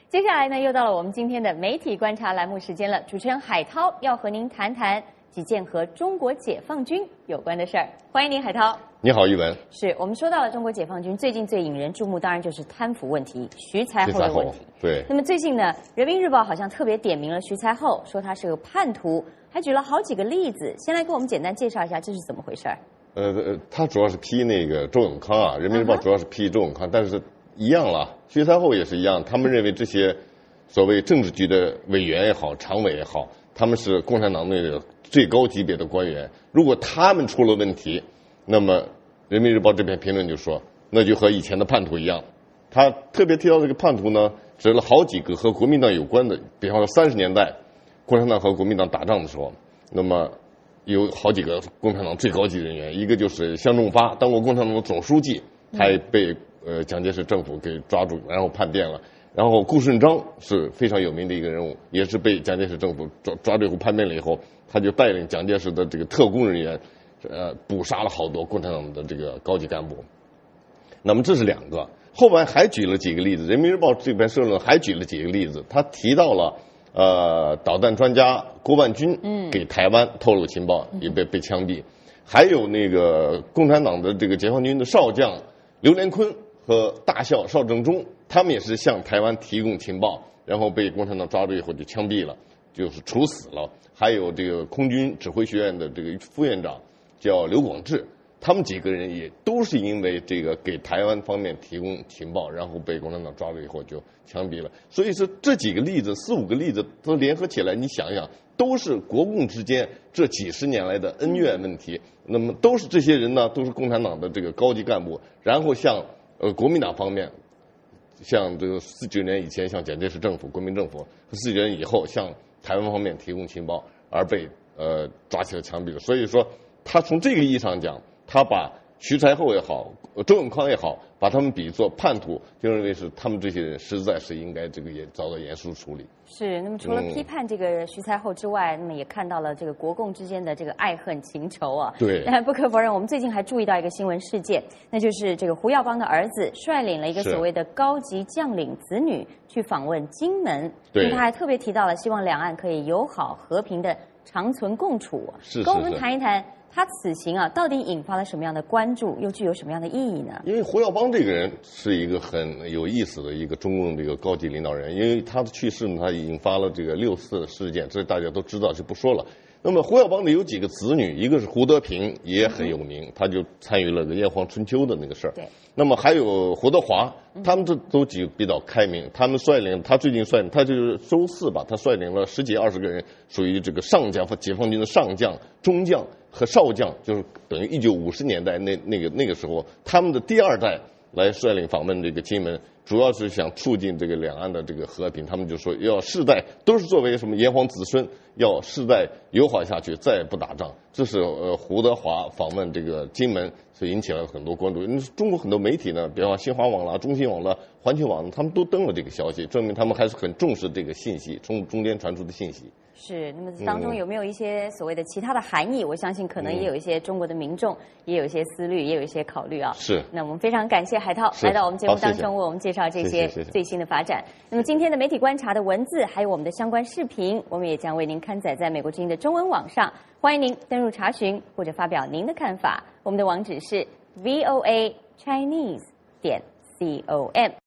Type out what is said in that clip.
接下来呢，又到了我们今天的媒体观察栏目时间了。主持人海涛要和您谈谈几件和中国解放军有关的事儿。欢迎您，海涛。 你好，玉文。 是我们说到了中国解放军最近最引人注目，当然就是贪腐问题、徐才厚的问题。 对。 那么最近呢，《人民日报》好像特别点名了徐才厚，说他是个叛徒，还举了好几个例子。先来给我们简单介绍一下这是怎么回事儿。 他主要是批那个周永康啊，《人民日报》主要是批周永康，但是一样了，徐才厚也是一样，他们认为这些所谓政治局的委员也好、常委也好，他们是共产党内的最高级别的官员，如果他们出了问题，那么《人民日报》这篇评论就说，那就和以前的叛徒一样。他特别提到这个叛徒呢，指了好几个和国民党有关的，比方说30年代共产党和国民党打仗的时候，那么有好几个共产党最高级人员，一个就是向仲发，当过共产党的总书记，他也被蒋介石政府给抓住，然后叛变了。然后顾顺章是非常有名的一个人物，也是被蒋介石政府抓住以后叛变了以后，他就带领蒋介石的这个特工人员，捕杀了好多共产党的这个高级干部。那么这是两个，后边还举了几个例子，《人民日报》这篇社论还举了几个例子，他提到了导弹专家郭万军给台湾透露情报，也被枪毙，还有那个共产党的这个解放军的少将刘连坤和大校邵正中，他们也是向台湾提供情报，然后被共产党抓住以后就枪毙了，就是处死了。还有这个空军指挥学院的这个副院长叫刘广志，他们几个人也都是因为这个给台湾方面提供情报，然后被共产党抓住以后就枪毙了。所以说这几个例子4、5个例子都联合起来，你想想，都是国共之间这几十年来的恩怨问题。那么都是这些人呢，都是共产党的这个高级干部，然后向国民党方面，像这个49年以前向蒋介石政府、国民政府，49年以后向台湾方面提供情报，而被抓起来枪毙了。所以说，他从这个意义上讲，他把徐才厚也好，周永康也好，把他们比作叛徒，就认为是他们这些人实在是应该这个也遭到严肃处理。 是，那么除了批判这个徐才厚之外，那么也看到了这个国共之间的这个爱恨情仇啊。 对。 但不可否认，我们最近还注意到一个新闻事件，那就是这个胡耀邦的儿子率领了一个所谓的高级将领子女去访问金门。 对。 他还特别提到了希望两岸可以友好和平的长存共处。 是。 跟我们谈一谈。他此行啊，到底引发了什么样的关注，又具有什么样的意义呢？ 因为胡耀邦这个人是一个很有意思的一个中共这个高级领导人，因为他的去世呢，他引发了这个6·4事件，这大家都知道，就不说了。那么胡耀邦的有几个子女，一个是胡德平，也很有名，他就参与了个炎黄春秋的那个事儿。 对。 那么还有胡德华，他们这都比较开明，他们他最近他就是周4吧，他率领了10几20个人，属于这个上将和解放军的上将、中将和少将，就是等于1950年代那个时候，他们的第2代来率领访问这个金门，主要是想促进这个两岸的这个和平。他们就说要世代都是作为什么炎黄子孙，要世代友好下去，再也不打仗。这是胡德华访问这个金门，所以引起了很多关注。中国很多媒体呢，比方新华网啦、中新网啦、环球网，他们都登了这个消息，证明他们还是很重视这个信息，从中间传出的信息。 是，那么当中有没有一些所谓的其他的含义？我相信可能也有一些中国的民众也有一些思虑，也有一些考虑啊。 是。 那我们非常感谢海涛来到我们节目当中，为我们介绍这些最新的发展。那么今天的媒体观察的文字还有我们的相关视频，我们也将为您刊载在美国之音的中文网上，欢迎您登入查询或者发表您的看法。我们的网址是voachinese.com。